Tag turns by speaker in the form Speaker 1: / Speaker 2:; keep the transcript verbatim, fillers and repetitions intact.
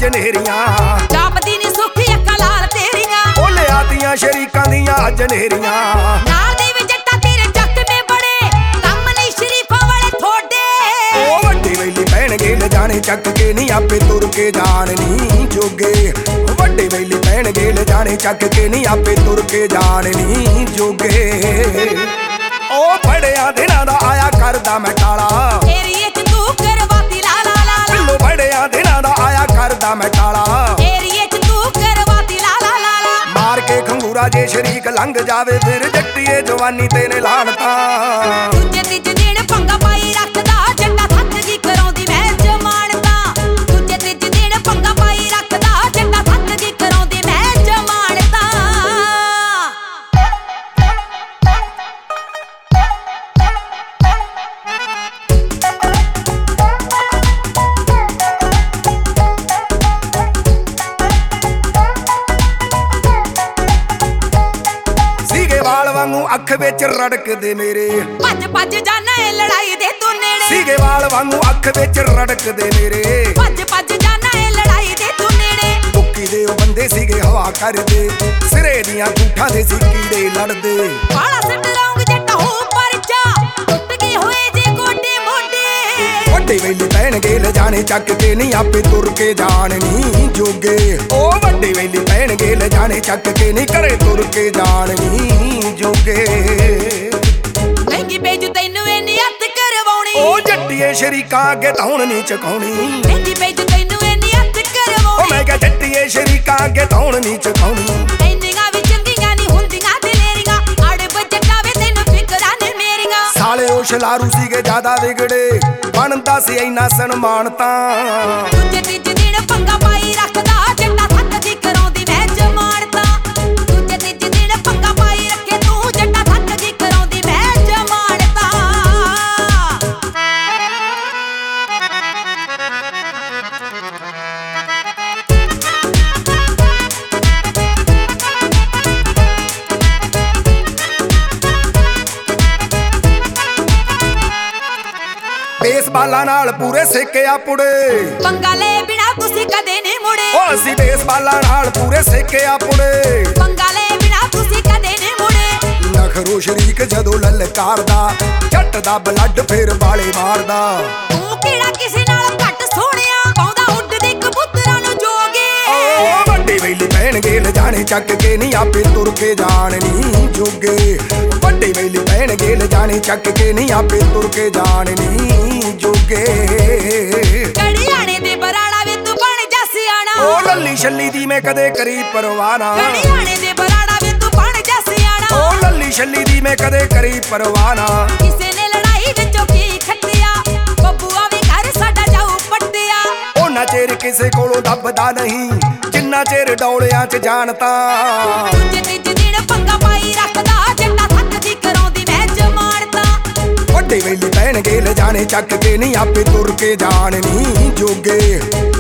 Speaker 1: ਜਨੇਰੀਆਂ
Speaker 2: ਜਾਪਦੀ ਨੀ ਸੁੱਖੀ ਅੱਖਾਂ ਲਾਲ ਤੇਰੀਆਂ
Speaker 1: ਉਹ ਲਿਆਤੀਆਂ ਸ਼ਰੀਕਾਂ ਦੀਆਂ ਜਨੇਰੀਆਂ
Speaker 2: ਨਾਲ ਦੇ ਵੀ ਜੱਟਾਂ ਤੇਰੇ ਚੱਕਵੇਂ ਬੜੇ ਕੰਮ ਨਹੀਂ ਸ਼ਰੀਫਾਂ ਵਾਲੇ ਥੋੜੇ
Speaker 1: ਉਹ ਵੱਡੇ ਵੇਲੀ ਪੈਣਗੇ ਲਿਜਾਣੇ ਚੱਕ ਕੇ ਨਹੀਂ ਆਪੇ ਤੁਰ ਕੇ ਜਾਣ ਨੀ ਜੋਗੇ ਵੱਡੇ ਵੇਲੀ ਪੈਣਗੇ ਲਿਜਾਣੇ ਚੱਕ ਕੇ ਨਹੀਂ ਆਪੇ ਤੁਰ ਕੇ ਜਾਣ ਨੀ ਜੋਗੇ ਉਹ ਬੜਿਆਂ ਦਿਨਾਂ ਦਾ ਆਇਆ ਕਰਦਾ ਮੈਂ ਟਾਲਾ
Speaker 2: ਏਰੀਏ ਚ ਤੂੰ ਕਰਵਾਤੀ ਲਾ ਲਾ ਲਾ
Speaker 1: ਬਿੱਲੋ ਬੜਿਆਂ ਦਿਨਾਂ ਦਾ ਆਇਆ ਕਰਦਾ ਮੈਂ ਟਾਲਾ
Speaker 2: ਏਰੀਏ ਚ ਤੂੰ ਕਰਵਾਤੀ ਲਾ ਲਾ ਲਾ
Speaker 1: ਮਾਰ ਕੇ ਖੰਗੂਰਾ ਜੇ ਸ਼ਰੀਕ ਲੰਘ ਜਾਵੇ ਫਿਰ ਜੱਟੀਏ ਜਵਾਨੀ ਤੇ ਨੇ ਲਾਣਤਾ
Speaker 2: ਦੂਜੇ ਤੀਜੇ ਦਿਨ ਪੰਗਾ ਪਾਈ ਰੱਖਦਾ ਜੱਟਾ ਥੱਕ ਗਈ ਕਰਾਉਂਦੀ ਮੈਂ ਜਮਾਨਤਾ ਦੂਜੇ ਤੀਜੇ ਦਿਨ ਪੰਗਾ ਪਾਈ ਰੱਖਦਾ ਜੱਟਾ ਥੱਕ ਗਈ ਕਰਾਉਂਦੀ ਮੈਂ ਜਮਾਨਤਾ
Speaker 1: ਵਾਂਗੂ ਅੱਖ ਵਿੱਚ ਰੜਕਦੇ ਮੇਰੇ
Speaker 2: ਭੱਜ ਭੱਜ ਜਾਣਾ ਏ ਲੜਾਈ ਦੇ ਤੂੰ ਨੇੜੇ
Speaker 1: ਸੀਗੇ ਵਾਲ ਵਾਂਗੂ ਅੱਖ ਵਿੱਚ ਰੜਕਦੇ ਮੇਰੇ
Speaker 2: ਭੱਜ ਭੱਜ ਜਾਣਾ ਏ ਲੜਾਈ ਦੇ ਤੂੰ ਨੇੜੇ
Speaker 1: ਕੁੱਕੀ ਦੇ ਉਹ ਬੰਦੇ ਸੀਗੇ ਹਵਾ ਕਰਦੇ ਸਿਰੇ ਦੀਆਂ ਗੂਠਾਂ ਦੇ ਸੀ ਕੀੜੇ ਲੜਦੇ
Speaker 2: ਬਾਲਾ ਸੱਟ ਰੌਂਗ ਜੱਟਾ ਹੋ ਪਰਚਾ ਟੁੱਟ ਗਏ ਹੋਏ ਜੇ ਗੋਡੇ ਮੋਢੇ
Speaker 1: ਵੱਡੇ ਵੇਲੇ ਪੈਣਗੇ ਲਿਜਾਣੇ ਚੱਕ ਕੇ ਨਹੀਂ ਆਪੇ ਤੁਰ ਕੇ ਜਾਣ ਨੀ ਜੋਗੇ ਉਹ ਵੱਡੇ ਵੇਲੇ ਪੈਣਗੇ ਲਿਜਾਣੇ ਚੱਕ ਕੇ ਨਹੀਂ ਘਰੇ ਤੁਰ ਕੇ ਜਾਣ ਨੀ ਜੋਗੇ
Speaker 2: ਮਹਿੰਗੀ ਪੇਜੂ ਤੈਨੂੰ ਇਹ ਨਿਯਤ ਕਰਵਾਉਣੀ
Speaker 1: ਉਹ ਜੱਟੀਏ ਸ਼ਰੀਕਾਂ ਅੱਗੇ ਧੌਣ ਨਹੀਂ ਚਕਾਉਣੀ
Speaker 2: ਮਹਿੰਗੀ ਪੇਜੂ ਤੈਨੂੰ ਇਹ ਨਿਯਤ ਕਰਵਾਉਣੀ
Speaker 1: ਉਹ ਮੈਂ ਕਿਹਾ ਜੱਟੀਏ ਸ਼ਰੀਕਾਂ ਅੱਗੇ ਧੌਣ ਨਹੀਂ ਚਕਾਉਣੀ
Speaker 2: ਇੰਨੀਆਂ ਵੀ ਚੰਗੀਆਂ ਨਹੀਂ ਹੁੰਦੀਆਂ ਦਲੇਰੀਆਂ ਅੜਬ ਜੱਟਾਵੇ ਤੈਨੂੰ ਫਿਕਰਾਂ ਨੇ ਮੇਰੀਆਂ
Speaker 1: ਸਾਲੇ ਉਹ ਸ਼ਲਾਰੂ ਸੀਗੇ ਜ਼ਿਆਦਾ ਵਿਗੜੇ ਬਣਦਾ ਸੀ ਇੰਨਾ ਸਨਮਾਨ ਤਾਂ
Speaker 2: ਦੂਜੇ ਤੀਜੇ ਦਿਨ ਪੰਗਾ ਪਾਈ ਰੱਖਦਾ ਜੱਟਾ ਥੱਕ ਗਈ ਕਰਾਉਂਦੀ ਮੈਂ ਜਮਾਨਤਾ ਦੂਜੇ ਤੀਜੇ ਦਿਨ ਪੰਗਾ ਪਾਈ ਰੱਖੇ ਤੂੰ ਜੱਟਾ ਥੱਕ ਗਈ ਕਰਾਉਂਦੀ ਮੈਂ ਜਮਾਨਤਾ
Speaker 1: ਬੇਸਬਾਲਾਂ ਨਾਲ ਪੂਰੇ ਸੇਕਿਆ ਪੁੜੇ
Speaker 2: ਪੰਗਾ ਲੈ ਬਿਨਾ ਤੁਸੀਂ ਕਦੇ ਨਹੀਂ ਮੁੜੇ
Speaker 1: ਉਹ ਅਸੀਂ ਬੇਸਬਾਲਾਂ ਨਾਲ ਪੂਰੇ ਸੇਕਿਆ ਪੁੜੇ
Speaker 2: ਪੰਗਾ ਲੈ ਬਿਨਾ ਤੁਸੀਂ ਕਦੇ ਨਹੀਂ ਮੁੜੇ
Speaker 1: ਨਖਰੋ ਸ਼ਰੀਕ ਜਦੋਂ ਲਲਕਾਰਦਾ ਜੱਟ ਦਾ ਬਲੱਡ ਫੇਰ ਵਾਲੇ ਮਾਰਦਾ
Speaker 2: ਤੂੰ ਕਿਹੜਾ ਕਿਸੇ ਨਾਲ ਘੱਟ ਸੋਹਣਿਆ ਪਾਉਂਦਾ ਉੱਡਦੇ ਕਬੂਤਰਾਂ ਨੂੰ ਜੋਗੇ
Speaker 1: ਉਹ ਵੱਡੇ ਵੇਲੇ ਪੈਣਗੇ ਲਿਜਾਣੇ ਚੱਕ ਕੇ ਨਹੀਂ ਆਪੇ ਤੁਰ ਕੇ ਜਾਣ ਨੀ ਜੋਗੇ ਵੱਡੇ ਵੇਲੇ ਪੈਣਗੇ ਲਿਜਾਣੇ ਚੱਕ ਕੇ ਨਹੀਂ ਆਪੇ ਤੁਰ ਕੇ ਜਾਣ ਨੀ ਜੋਗੇ
Speaker 2: ਕੜਿਆਣੇ ਦੇ ਬਰਾੜਾ ਵੇ ਤੂੰ ਬਣ ਜਾ ਸਿਆਣਾ
Speaker 1: ਉਹ ਲੱਲੀ ਛੱਲੀ ਦੀ ਮੈਂ ਕਦੇ ਕਰੀ ਪਰਵਾਹ ਨਾ
Speaker 2: ਕੜਿਆਣੇ ਦੇ ਬਰਾੜਾ ਵੇ ਤੂੰ ਬਣ ਜਾ ਸਿਆਣਾ
Speaker 1: ਉਹ ਲੱਲੀ ਛੱਲੀ ਦੀ ਮੈਂ ਕਦੇ ਕਰੀ ਪਰਵਾਹ ਨਾ
Speaker 2: ਕਿਸੇ ਨੇ ਲੜਾਈ ਵਿੱਚੋਂ ਕੀ ਖੱਟਿਆ ਬੱਬੂਆ ਵੀ ਘਰ ਸਾਡਾ ਜਾਊ ਪੱਟਿਆ
Speaker 1: ਉਹਨਾਂ ਚਿਰ ਕਿਸੇ ਕੋਲੋਂ ਦੱਬਦਾ ਨਹੀਂ ਜਿੰਨਾ ਚਿਰ ਡੌਲਿਆਂ 'ਚ ਜਾਣਤਾ
Speaker 2: ਦੂਜੇ ਤੀਜੇ ਦਿਨ ਪੰਗਾ ਪਾਈ ਰੱਖਦਾ ਜੱਟਾ ਥੱਕ ਗਈ ਕਰਾਉਂਦੀ ਮੈਂ ਜਮਾਨਤਾ
Speaker 1: ਵੱਡੇ ਵੇਲੇ ਪੈਣਗੇ ਲਿਜਾਣੇ ਚੱਕ ਕੇ ਨਹੀਂ ਆਪੇ ਤੁਰ ਕੇ ਜਾਣ ਨੀ ਜੋਗੇ